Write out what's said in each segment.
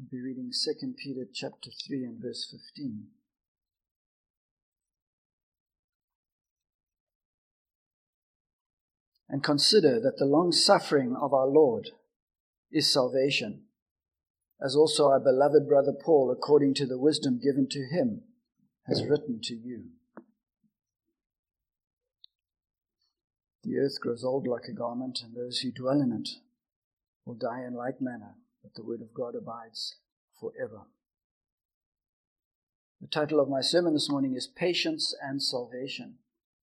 We'll be reading 2 Peter chapter 3 and verse 15. And consider that the long suffering of our Lord is salvation, as also our beloved brother Paul, according to the wisdom given to him, has written to you. The earth grows old like a garment, and those who dwell in it will die in like manner, but the word of God abides forever. The title of my sermon this morning is Patience and Salvation.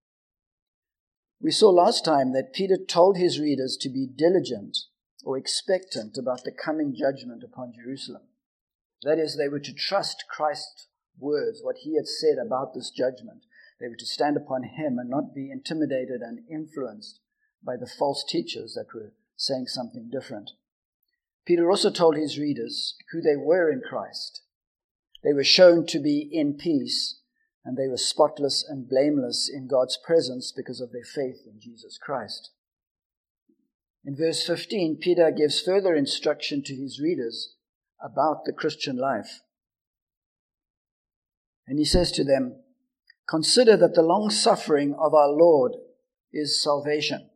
We saw last time that Peter told his readers to be diligent or expectant about the coming judgment upon Jerusalem. That is, they were to trust Christ's words, what he had said about this judgment. They were to stand upon him and not be intimidated and influenced by the false teachers that were saying something different. Peter also told his readers who they were in Christ. They were shown to be in peace, and they were spotless and blameless in God's presence because of their faith in Jesus Christ. In verse 15, Peter gives further instruction to his readers about the Christian life. And he says to them, "Consider that the long suffering of our Lord is salvation."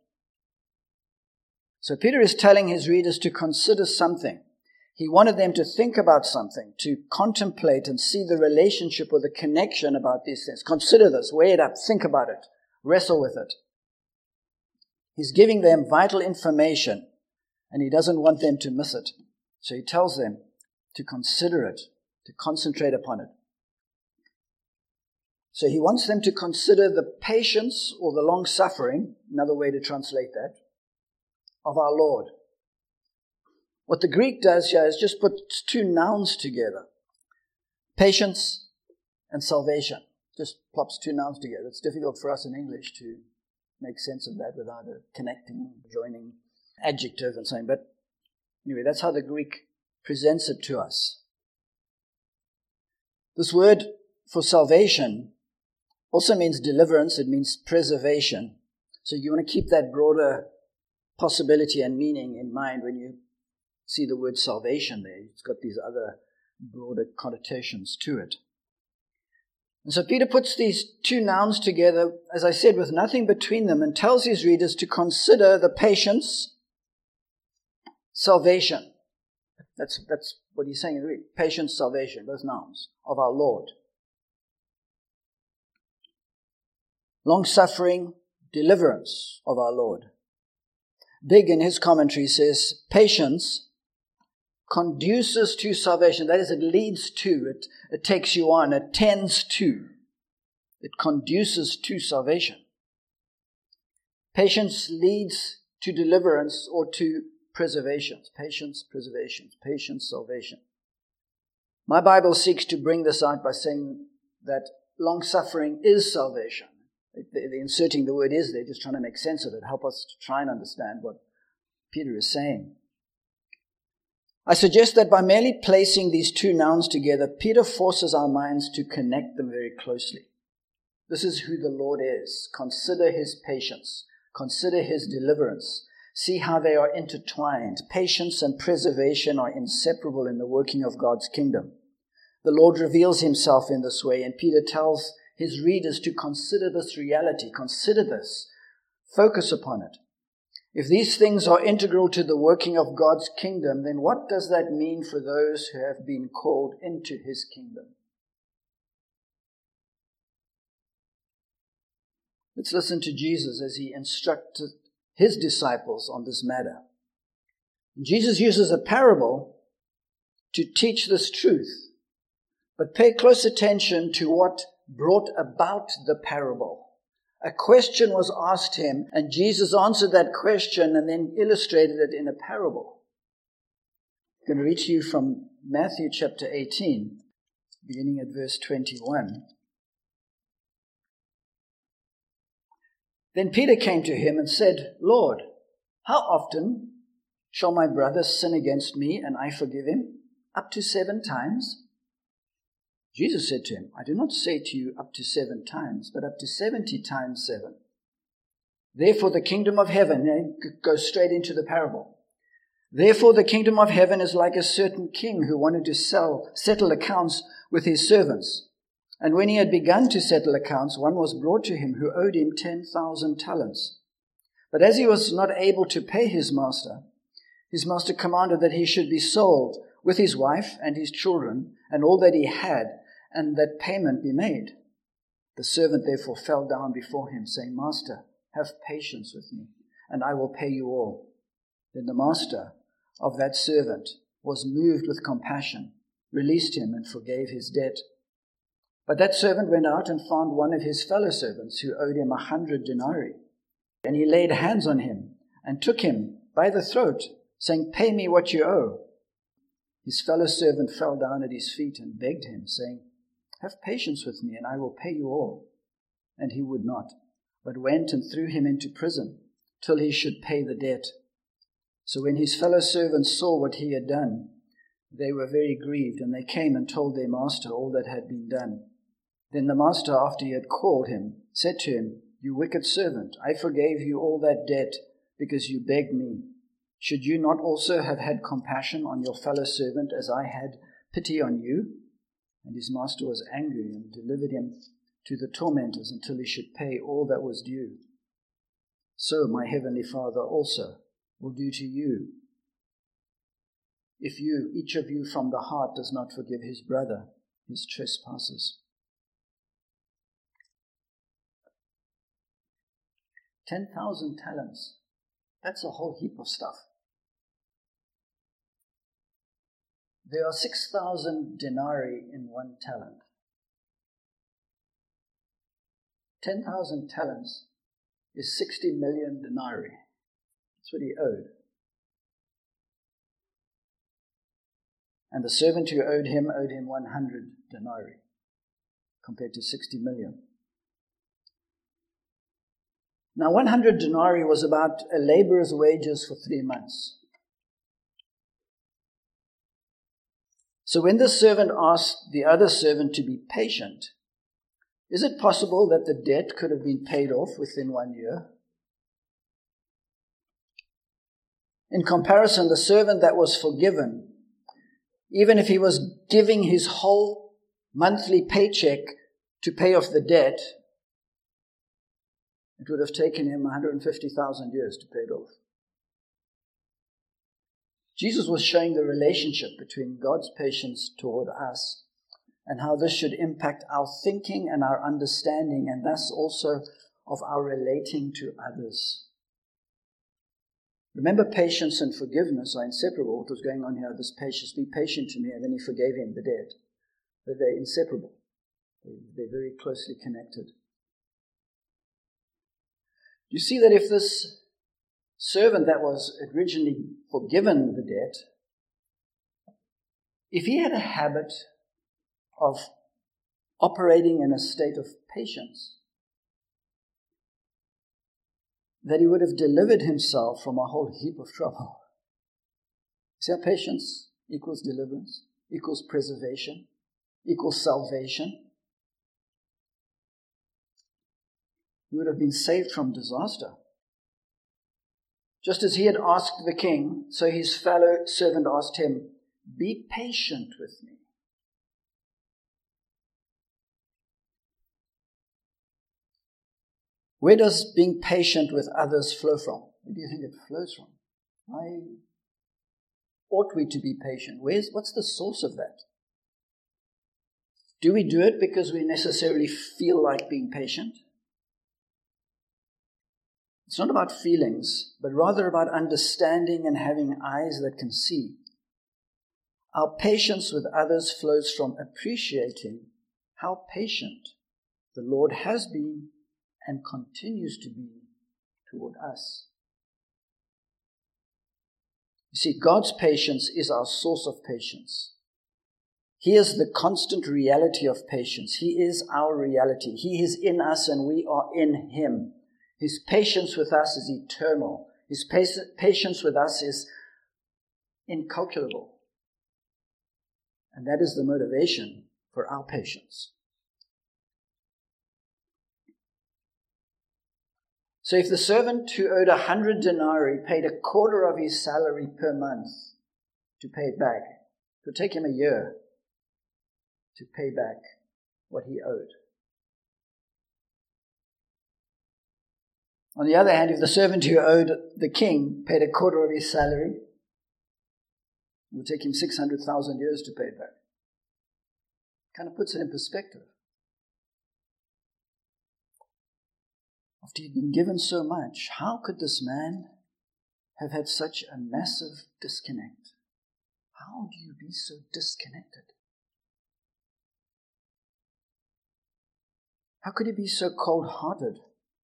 So Peter is telling his readers to consider something. He wanted them to think about something, to contemplate and see the relationship or the connection about these things. Consider this, weigh it up, think about it, wrestle with it. He's giving them vital information, and he doesn't want them to miss it. So he tells them to consider it, to concentrate upon it. So he wants them to consider the patience or the long suffering, another way to translate that, of our Lord. What the Greek does here is just put two nouns together. Patience and salvation. Just plops two nouns together. It's difficult for us in English to make sense of that without a connecting, joining adjective and saying. But anyway, that's how the Greek presents it to us. This word for salvation also means deliverance. It means preservation. So you want to keep that broader possibility and meaning in mind when you see the word salvation there. It's got these other broader connotations to it. And so Peter puts these two nouns together, as I said, with nothing between them, and tells his readers to consider the patience, salvation. That's what he's saying in the Greek. Patience, salvation, those nouns of our Lord. Long-suffering, deliverance of our Lord. Big in his commentary says, patience conduces to salvation. That is, it leads to, it takes you on, it tends to, it conduces to salvation. Patience leads to deliverance or to preservation. Patience, preservation, patience, salvation. My Bible seeks to bring this out by saying that long suffering is salvation. They're inserting the word "is" there, just trying to make sense of it, help us to try and understand what Peter is saying. I suggest that by merely placing these two nouns together, Peter forces our minds to connect them very closely. This is who the Lord is. Consider his patience. Consider his deliverance. See how they are intertwined. Patience and preservation are inseparable in the working of God's kingdom. The Lord reveals himself in this way, and Peter tells his readers to consider this reality. Consider this. Focus upon it. If these things are integral to the working of God's kingdom, then what does that mean for those who have been called into his kingdom? Let's listen to Jesus as he instructed his disciples on this matter. Jesus uses a parable to teach this truth, but pay close attention to what brought about the parable. A question was asked him, and Jesus answered that question and then illustrated it in a parable. I'm going to read to you from Matthew chapter 18, beginning at verse 21. Then Peter came to him and said, "Lord, how often shall my brother sin against me and I forgive him? Up to 7 times?" Jesus said to him, "I do not say to you up to 7 times, but up to 70 times 7. Therefore the kingdom of heaven," goes straight into the parable, Therefore the kingdom of heaven is like a certain king who wanted to settle accounts with his servants. And when he had begun to settle accounts, one was brought to him who owed him 10,000 talents. But as he was not able to pay his master commanded that he should be sold with his wife and his children and all that he had, and that payment be made. The servant therefore fell down before him, saying, Master, have patience with me, and I will pay you all. Then the master of that servant was moved with compassion, released him, and forgave his debt. But that servant went out and found one of his fellow servants who owed him 100 denarii. And he laid hands on him and took him by the throat, saying, Pay me what you owe. His fellow servant fell down at his feet and begged him, saying, Have patience with me, and I will pay you all. And he would not, but went and threw him into prison till he should pay the debt. So when his fellow servants saw what he had done, they were very grieved, and they came and told their master all that had been done. Then the master, after he had called him, said to him, You wicked servant, I forgave you all that debt because you begged me. Should you not also have had compassion on your fellow servant as I had pity on you? And his master was angry and delivered him to the tormentors until he should pay all that was due. So my heavenly Father also will do to you, if you, each of you from the heart, does not forgive his brother his trespasses. 10,000 talents. That's a whole heap of stuff. There are 6,000 denarii in 1 talent. 10,000 talents is 60 million denarii. That's what he owed. And the servant who owed him 100 denarii, compared to 60 million. Now 100 denarii was about a laborer's wages for 3 months. So when the servant asked the other servant to be patient, is it possible that the debt could have been paid off within 1 year? In comparison, the servant that was forgiven, even if he was giving his whole monthly paycheck to pay off the debt, it would have taken him 150,000 years to pay it off. Jesus was showing the relationship between God's patience toward us and how this should impact our thinking and our understanding, and thus also of our relating to others. Remember, patience and forgiveness are inseparable. What was going on here, this patience, be patient to me, and then he forgave him the debt. But they're inseparable. They're very closely connected. You see that if this servant that was originally forgiven the debt, if he had a habit of operating in a state of patience, that he would have delivered himself from a whole heap of trouble. See how patience equals deliverance, equals preservation, equals salvation. He would have been saved from disaster. Just as he had asked the king, so his fellow servant asked him, Be patient with me. Where does being patient with others flow from? Where do you think it flows from? Why ought we to be patient? What's the source of that? Do we do it because we necessarily feel like being patient? It's not about feelings, but rather about understanding and having eyes that can see. Our patience with others flows from appreciating how patient the Lord has been and continues to be toward us. You see, God's patience is our source of patience. He is the constant reality of patience. He is our reality. He is in us and we are in Him. His patience with us is eternal. His patience with us is incalculable. And that is the motivation for our patience. So if the servant who owed 100 denarii paid a quarter of his salary per month to pay it back, it would take him a year to pay back what he owed. On the other hand, if the servant who owed the king paid a quarter of his salary, it would take him 600,000 years to pay it back. Kind of puts it in perspective. After he'd been given so much, how could this man have had such a massive disconnect? How do you be so disconnected? How could he be so cold-hearted?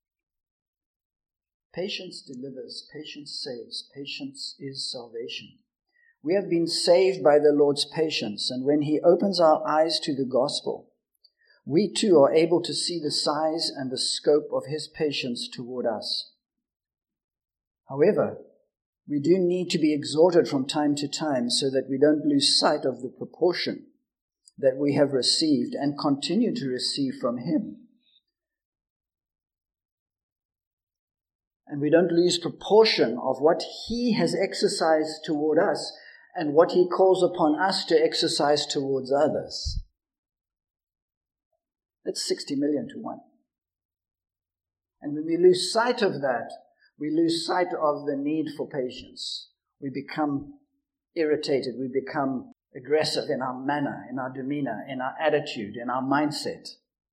Patience delivers, patience saves, patience is salvation. We have been saved by the Lord's patience, and when He opens our eyes to the gospel, we too are able to see the size and the scope of His patience toward us. However, we do need to be exhorted from time to time so that we don't lose sight of the proportion that we have received and continue to receive from Him. And we don't lose proportion of what He has exercised toward us and what He calls upon us to exercise towards others. That's 60 million to 1. And when we lose sight of that, we lose sight of the need for patience. We become irritated. We become aggressive in our manner, in our demeanor, in our attitude, in our mindset.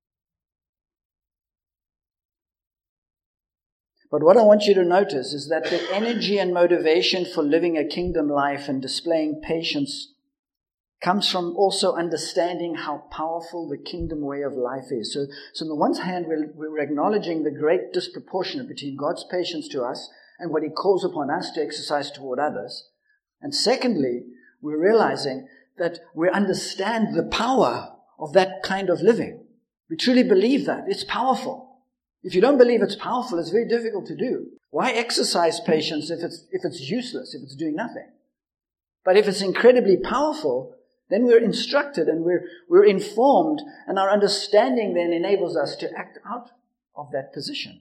But what I want you to notice is that the energy and motivation for living a kingdom life and displaying patience comes from also understanding how powerful the kingdom way of life is. So on the one hand, we're acknowledging the great disproportion between God's patience to us and what He calls upon us to exercise toward others. And secondly, we're realizing that we understand the power of that kind of living. We truly believe that. It's powerful. If you don't believe it's powerful, it's very difficult to do. Why exercise patience if it's useless, if it's doing nothing? But if it's incredibly powerful, then we're instructed and we're informed, and our understanding then enables us to act out of that position.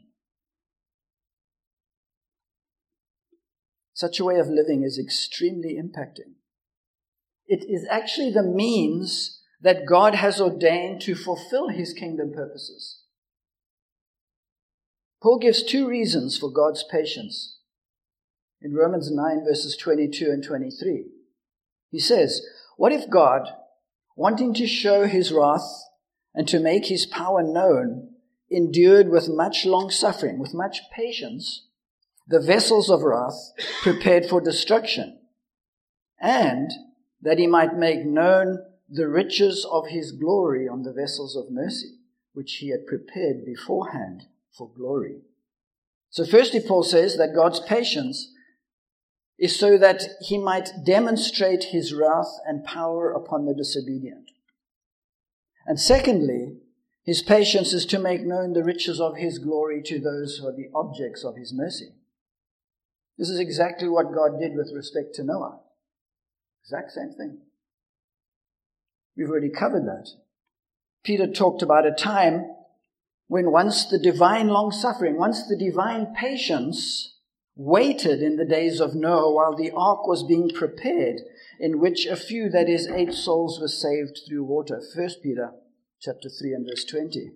Such a way of living is extremely impacting. It is actually the means that God has ordained to fulfill His kingdom purposes. Paul gives 2 reasons for God's patience. In Romans 9, verses 22 and 23, he says, "What if God, wanting to show His wrath and to make His power known, endured with much long suffering, with much patience, the vessels of wrath prepared for destruction, and that He might make known the riches of His glory on the vessels of mercy, which He had prepared beforehand for glory." So firstly, Paul says that God's patience is so that He might demonstrate His wrath and power upon the disobedient. And secondly, His patience is to make known the riches of His glory to those who are the objects of His mercy. This is exactly what God did with respect to Noah. Exact same thing. We've already covered that. Peter talked about a time when once the divine long-suffering, once the divine patience waited in the days of Noah while the ark was being prepared, in which a few, that is 8 souls, were saved through water. 1 Peter chapter 3 and verse 20.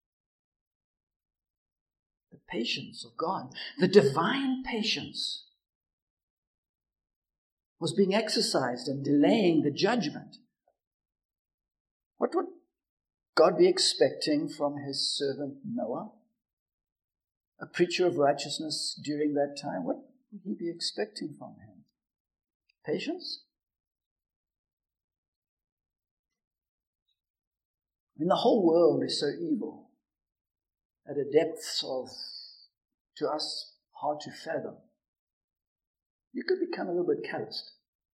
The patience of God, the divine patience, was being exercised and delaying the judgment. What would God be expecting from His servant Noah? A preacher of righteousness during that time? What would He be expecting from him? Patience? I mean, the whole world is so evil at a depth of, to us, hard to fathom. You could become a little bit calloused.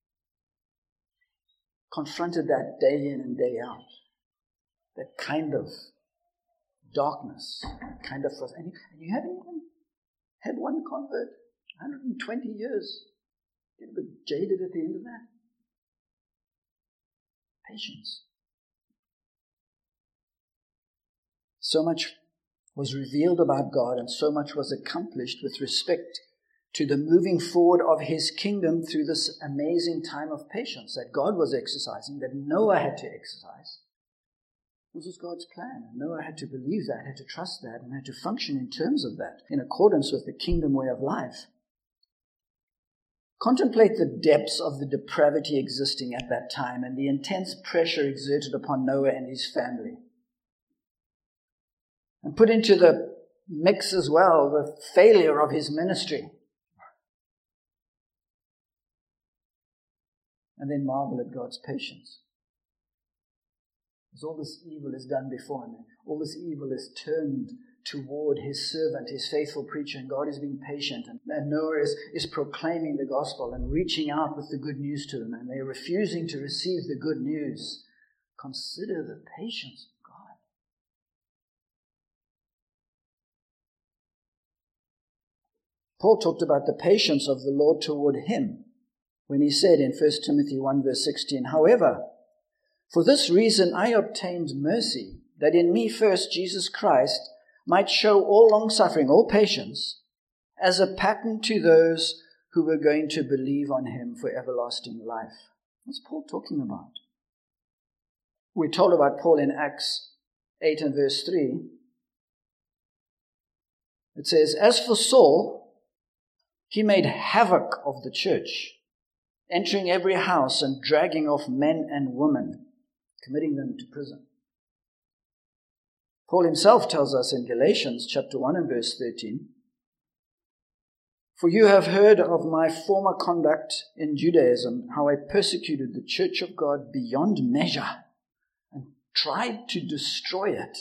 Confronted that day in and day out. That kind of darkness, kind of, and you haven't even had one convert, 120 years. Get a bit jaded at the end of that. Patience. So much was revealed about God, and so much was accomplished with respect to the moving forward of his kingdom through this amazing time of patience that God was exercising, that Noah had to exercise. This was God's plan. Noah had to believe that, had to trust that, and had to function in terms of that, in accordance with the kingdom way of life. Contemplate the depths of the depravity existing at that time and the intense pressure exerted upon Noah and his family. And put into the mix as well the failure of his ministry. And then marvel at God's patience. As all this evil is done before him, all this evil is turned toward his servant, his faithful preacher, and God is being patient. And Noah is proclaiming the gospel and reaching out with the good news to them, and they're refusing to receive the good news. Consider the patience of God. Paul talked about the patience of the Lord toward him when he said in 1 Timothy 1 verse 16, "However, for this reason I obtained mercy, that in me first Jesus Christ might show all long-suffering, all patience, as a pattern to those who were going to believe on him for everlasting life." What's Paul talking about? We're told about Paul in Acts 8 and verse 3. It says, "As for Saul, he made havoc of the church, entering every house and dragging off men and women, committing them to prison." Paul himself tells us in Galatians chapter 1 and verse 13, "For you have heard of my former conduct in Judaism, how I persecuted the church of God beyond measure and tried to destroy it."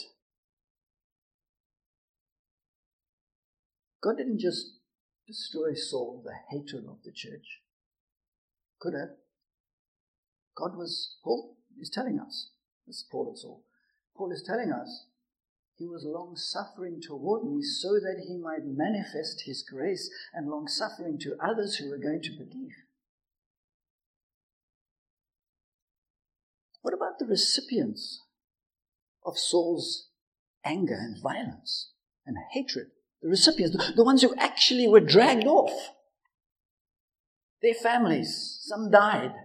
God didn't just destroy Saul, the hatred of the church. Could have. Paul is telling us, this is Paul and Saul. Paul is telling us, he was long-suffering toward me so that he might manifest his grace and long-suffering to others who were going to believe. What about the recipients of Saul's anger and violence and hatred? The recipients, the ones who actually were dragged off. Their families, some died.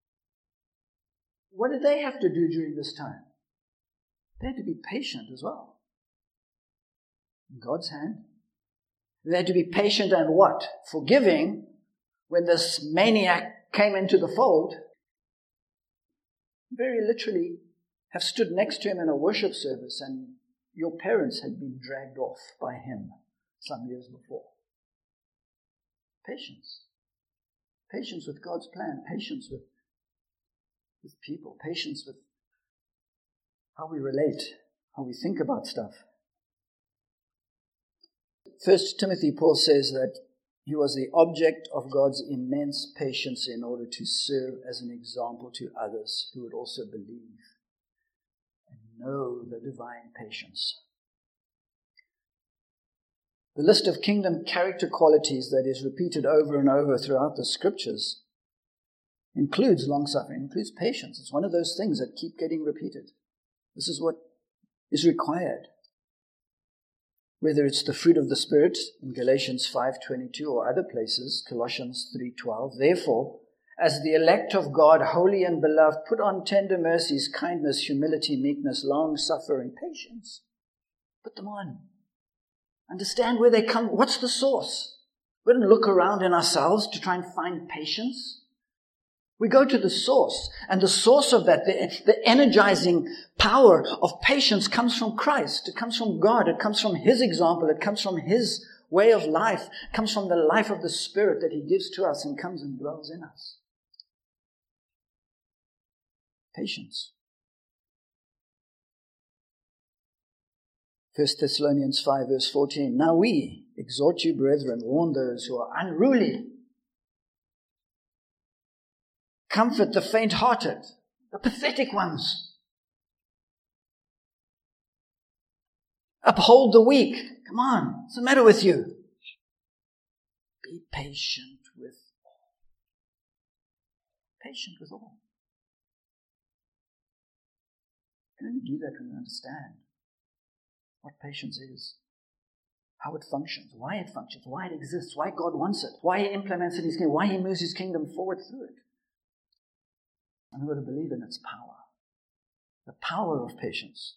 What did they have to do during this time? They had to be patient as well. In God's hand. They had to be patient and what? Forgiving when this maniac came into the fold. Very literally have stood next to him in a worship service and your parents had been dragged off by him some years before. Patience. Patience with God's plan. Patience with people. Patience with how we relate, how we think about stuff. 1 Timothy, Paul says that he was the object of God's immense patience in order to serve as an example to others who would also believe and know the divine patience. The list of kingdom character qualities that is repeated over and over throughout the scriptures includes long-suffering, includes patience. It's one of those things that keep getting repeated. This is what is required. Whether it's the fruit of the Spirit in Galatians 5:22 or other places, Colossians 3:12. "Therefore, as the elect of God, holy and beloved, put on tender mercies, kindness, humility, meekness, long-suffering, patience." Put them on. Understand where they come. What's the source? We don't look around in ourselves to try and find patience. We go to the source, and the source of that, the energizing power of patience comes from Christ. It comes from God. It comes from his example. It comes from his way of life. It comes from the life of the Spirit that he gives to us and comes and dwells in us. Patience. 1 Thessalonians 5 verse 14. "Now we exhort you, brethren, warn those who are unruly. Comfort the faint-hearted, the pathetic ones. Uphold the weak." Come on, what's the matter with you? Be patient with all. Patient with all. You can only do that when you understand. what patience is, how it functions, why it exists, why God wants it, why He implements it in His kingdom, why He moves His kingdom forward through it. And we've got to believe in its power, the power of patience.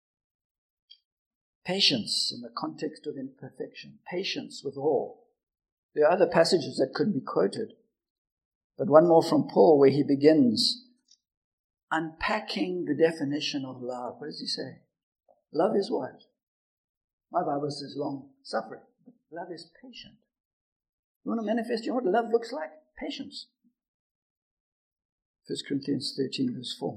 Patience in the context of imperfection, patience with all. There are other passages that could be quoted, but one more from Paul where he begins unpacking the definition of love. What does he say? Love is what? My Bible says long suffering. But love is patient. You want to manifest, you know what love looks like? Patience. 1 Corinthians 13 verse 4.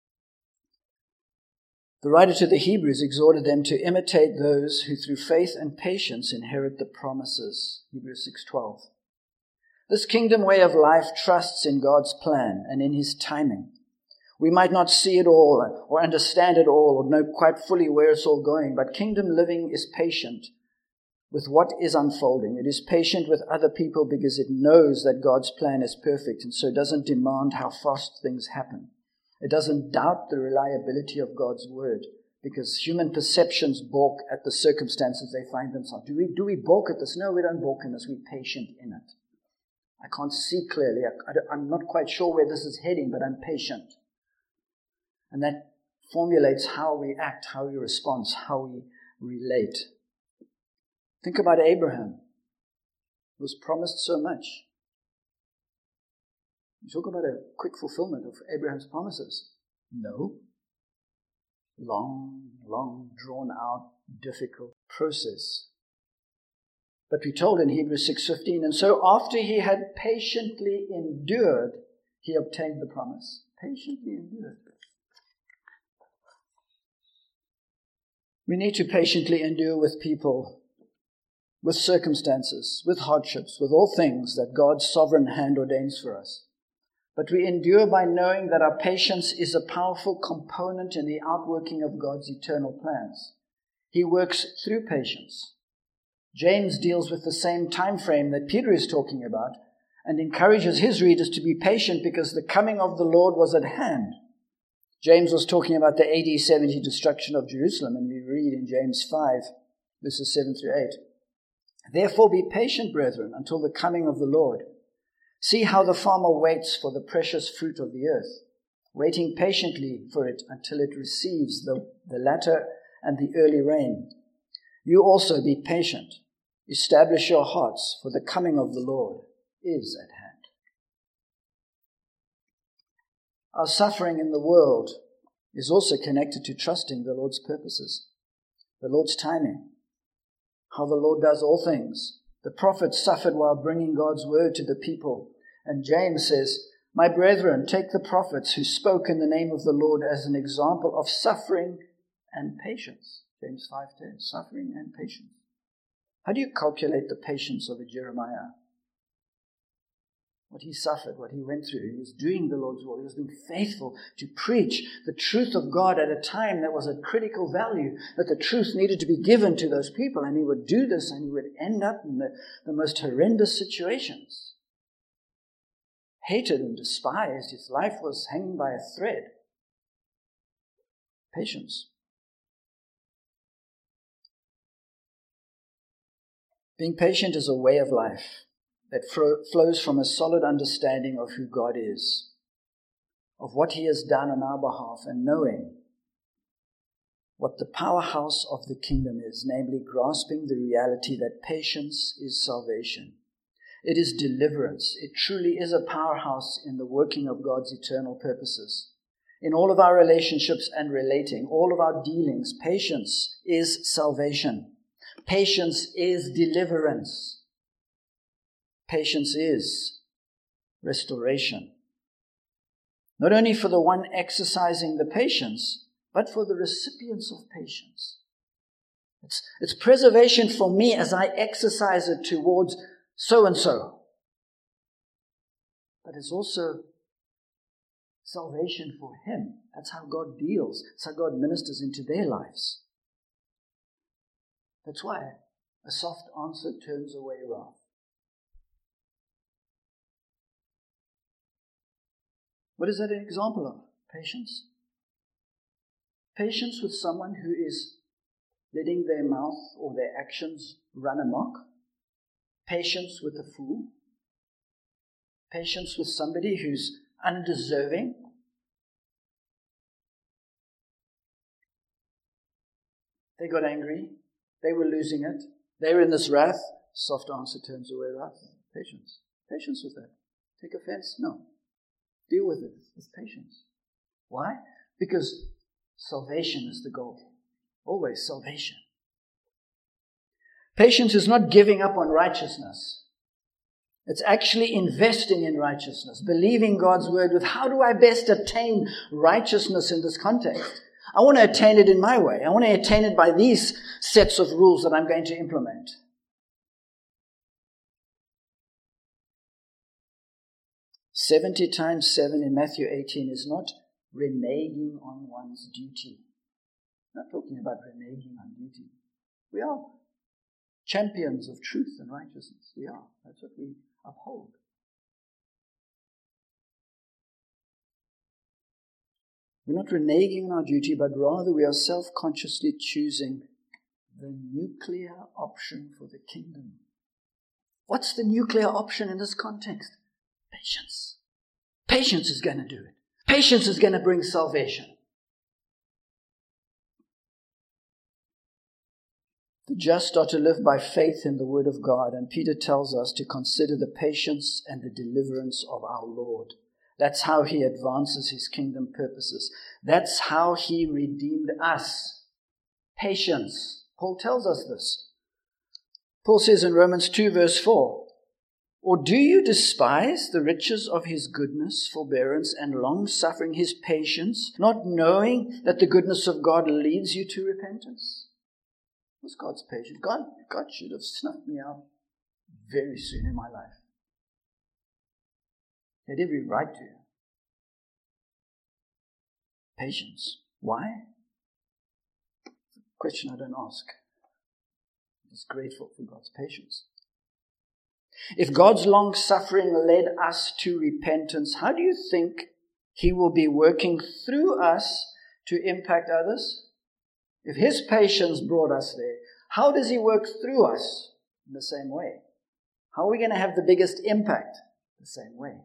The writer to the Hebrews exhorted them to imitate those who through faith and patience inherit the promises. Hebrews 6:12. This kingdom way of life trusts in God's plan and in His timing. We might not see it all or understand it all or know quite fully where it's all going, but kingdom living is patient with what is unfolding. It is patient with other people because it knows that God's plan is perfect and so doesn't demand how fast things happen. It doesn't doubt the reliability of God's word because human perceptions balk at the circumstances they find themselves. Do we balk at this? No, we don't balk in this. We're patient in it. I can't see clearly. I'm not quite sure where this is heading, but I'm patient. And that formulates how we act, how we respond, how we relate. Think about Abraham. He was promised so much. You talk about a quick fulfillment of Abraham's promises. No. Long, drawn out, difficult process. But we're told in Hebrews 6:15, and so after he had patiently endured, he obtained the promise. Patiently endured. We need to patiently endure with people, with circumstances, with hardships, with all things that God's sovereign hand ordains for us. But we endure by knowing that our patience is a powerful component in the outworking of God's eternal plans. He works through patience. James deals with the same time frame that Peter is talking about and encourages his readers to be patient because the coming of the Lord was at hand. James was talking about the AD 70 destruction of Jerusalem, and we read in James 5, verses 7 through 8. Therefore be patient, brethren, until the coming of the Lord. See how the farmer waits for the precious fruit of the earth, waiting patiently for it until it receives the latter and the early rain. You also be patient. Establish your hearts, for the coming of the Lord is at hand. Our suffering in the world is also connected to trusting the Lord's purposes, the Lord's timing, how the Lord does all things. The prophets suffered while bringing God's word to the people. And James says, my brethren, take the prophets who spoke in the name of the Lord as an example of suffering and patience. James 5:10, suffering and patience. How do you calculate the patience of a Jeremiah? What he suffered, what he went through. He was doing the Lord's will. He was being faithful to preach the truth of God at a time that was a critical value, that the truth needed to be given to those people. And he would do this and he would end up in the most horrendous situations. Hated and despised. His life was hanging by a thread. Patience. Being patient is a way of life that flows from a solid understanding of who God is, of what He has done on our behalf, and knowing what the powerhouse of the kingdom is, namely grasping the reality that patience is salvation. It is deliverance. It truly is a powerhouse in the working of God's eternal purposes. In all of our relationships and relating, all of our dealings, patience is salvation. Patience is deliverance. Patience is restoration. Not only for the one exercising the patience, but for the recipients of patience. It's preservation for me as I exercise it towards so-and-so. But it's also salvation for him. That's how God deals. That's how God ministers into their lives. That's why a soft answer turns away wrath. What is that an example of? Patience. Patience with someone who is letting their mouth or their actions run amok. Patience with a fool. Patience with somebody who's undeserving. They got angry. They were losing it. They were in this wrath. Soft answer turns away wrath. Patience. Patience with that. Take offense? No. Deal with it with patience. Why? Because salvation is the goal. Always salvation. Patience is not giving up on righteousness. It's actually investing in righteousness, believing God's word with how do I best attain righteousness in this context? I want to attain it in my way. I want to attain it by these sets of rules that I'm going to implement. "70 times 7 in Matthew 18 is not reneging on one's duty. I'm not talking about reneging on duty. We are champions of truth and righteousness. We are. That's what we uphold. We're not reneging on our duty, but rather we are self-consciously choosing the nuclear option for the kingdom. What's the nuclear option in this context? Patience. Patience is going to do it. Patience is going to bring salvation. The just are to live by faith in the word of God, and Peter tells us to consider the patience and the deliverance of our Lord. That's how he advances his kingdom purposes. That's how he redeemed us. Patience. Paul tells us this. Paul says in Romans 2 verse 4, "Or do you despise the riches of his goodness, forbearance, and long-suffering, his patience, not knowing that the goodness of God leads you to repentance?" What's God's patience? God should have snuffed me out very soon in my life. He had every right to. Patience. Why? It's a question I don't ask. I'm just grateful for God's patience. If God's long-suffering led us to repentance, how do you think he will be working through us to impact others? If his patience brought us there, how does he work through us in the same way? How are we going to have the biggest impact the same way?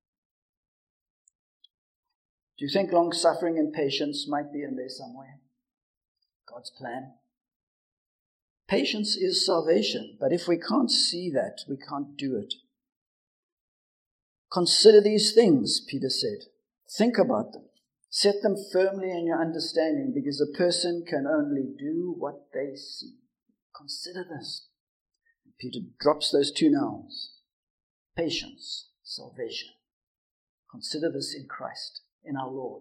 Do you think long-suffering and patience might be in there somewhere? God's plan? Patience is salvation, but if we can't see that, we can't do it. Consider these things, Peter said. Think about them. Set them firmly in your understanding, because a person can only do what they see. Consider this. Peter drops those two nouns. Patience, salvation. Consider this in Christ, in our Lord.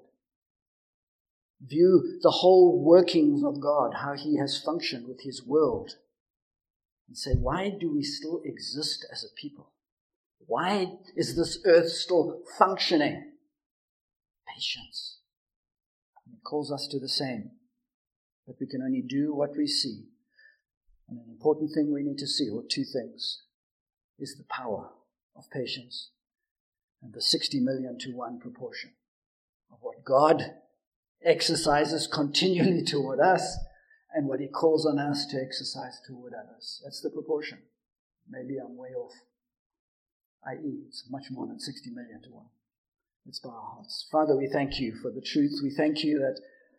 View the whole workings of God, how he has functioned with his world. And say, why do we still exist as a people? Why is this earth still functioning? Patience. He calls us to the same. But we can only do what we see. And an important thing we need to see, or two things, is the power of patience and the 60 million to 1 proportion of what God exercises continually toward us and what he calls on us to exercise toward others. That's the proportion. Maybe I'm way off. I.e., it's much more than 60 million to 1. Let's bow our hearts. Father, we thank you for the truth. We thank you that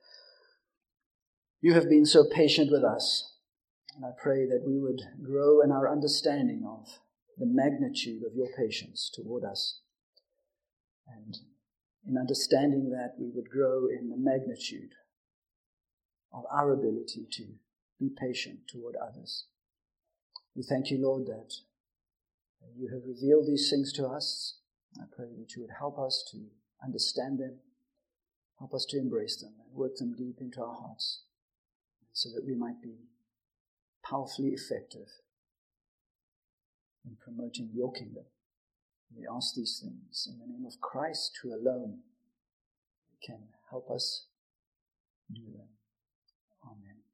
you have been so patient with us. And I pray that we would grow in our understanding of the magnitude of your patience toward us. And in understanding that, we would grow in the magnitude of our ability to be patient toward others. We thank you, Lord, that you have revealed these things to us. I pray that you would help us to understand them, help us to embrace them and work them deep into our hearts so that we might be powerfully effective in promoting your kingdom. We ask these things in the name of Christ, who alone can help us do them. Amen.